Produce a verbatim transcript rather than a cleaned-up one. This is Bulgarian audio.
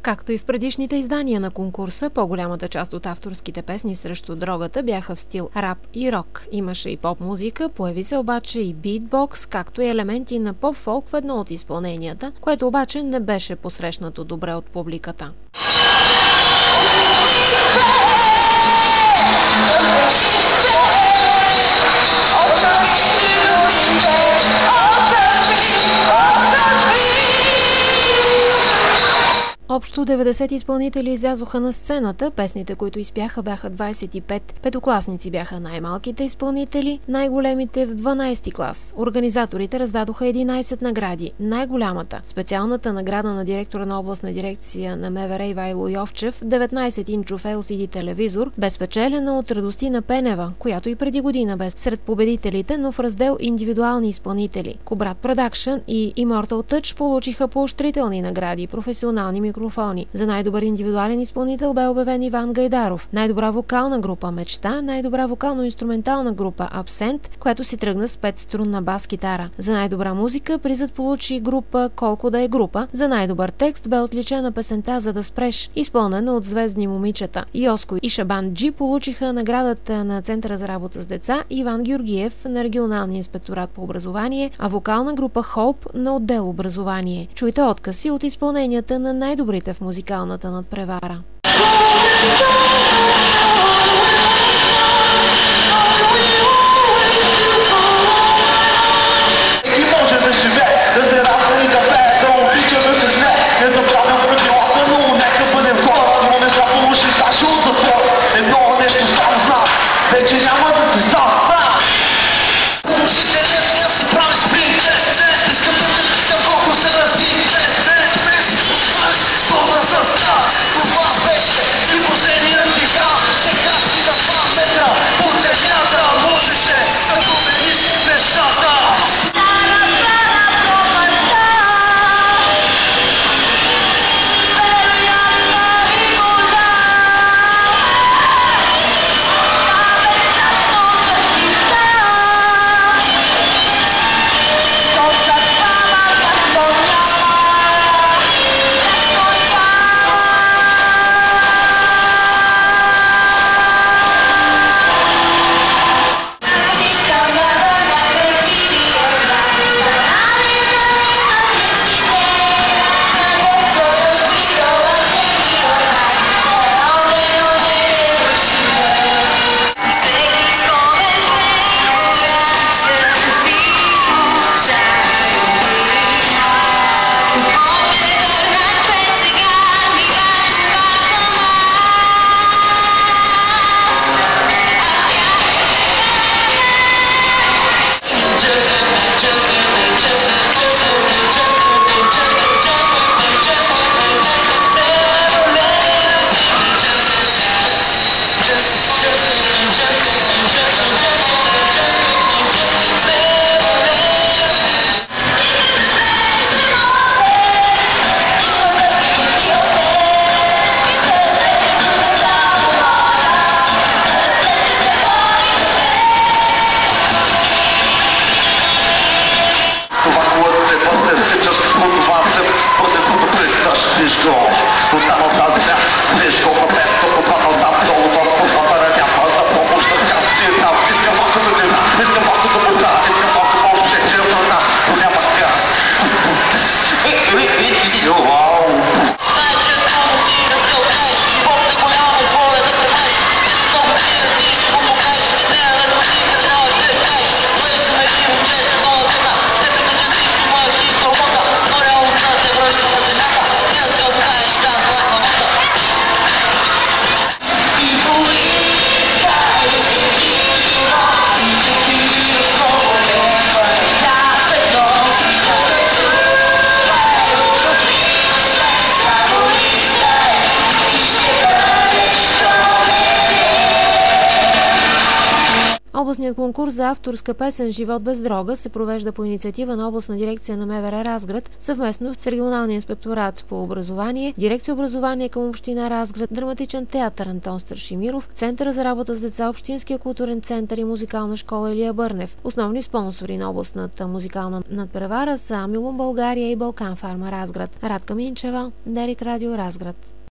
Както и в предишните издания на конкурса, по-голямата част от авторските песни срещу дрогата бяха в стил рап и рок. Имаше и поп-музика, появи се обаче и битбокс, както и елементи на поп-фолк в едно от изпълненията, което обаче не беше посрещнато добре от публиката. Общо деветдесет изпълнители излязоха на сцената. Песните, които изпяха, бяха двадесет и пет. Петокласници бяха най-малките изпълнители, най-големите в дванадесети клас. Организаторите раздадоха единадесет награди. Най-голямата, специалната награда на директора на областна дирекция на МВР Ивайло Йовчев, деветнадесет-инчов Ел Си Ди телевизор, бе спечелена от Радостина Пенева, която и преди година бе сред победителите, но в раздел индивидуални изпълнители. Кобрат Продакшън и Immortal Touch получиха поощрителни награди, професионални микрофони. За най-добър индивидуален изпълнител бе обявен Иван Гайдаров. Най-добра вокална група Мечта, най-добра вокално-инструментална група Абсент, която си тръгна с петструнна бас-китара. За най-добра музика призът получи група Колко да е група. За най-добър текст бе отличена песента За да спреш, изпълнена от звездни момичета. Йоско и Шабан Джи получиха наградата на Центъра за работа с деца, Иван Георгиев на Регионалния инспекторат по образование, а вокална група Хоуп на отдел образование. Чуйте откъси от изпълненията на най-добрите в музикалната надпревара. Stop! Областният конкурс за авторска песен «Живот без дрога» се провежда по инициатива на областна дирекция на МВР Разград, съвместно с регионалния инспекторат по образование, дирекция образование към община Разград, драматичен театър Антон Старшимиров, Центъра за работа с деца, Общинския културен център и музикална школа Илия Бърнев. Основни спонсори на областната музикална надпревара са Амилум България и Балкан Фарма Разград. Радка Минчева, Дарик Радио Разград.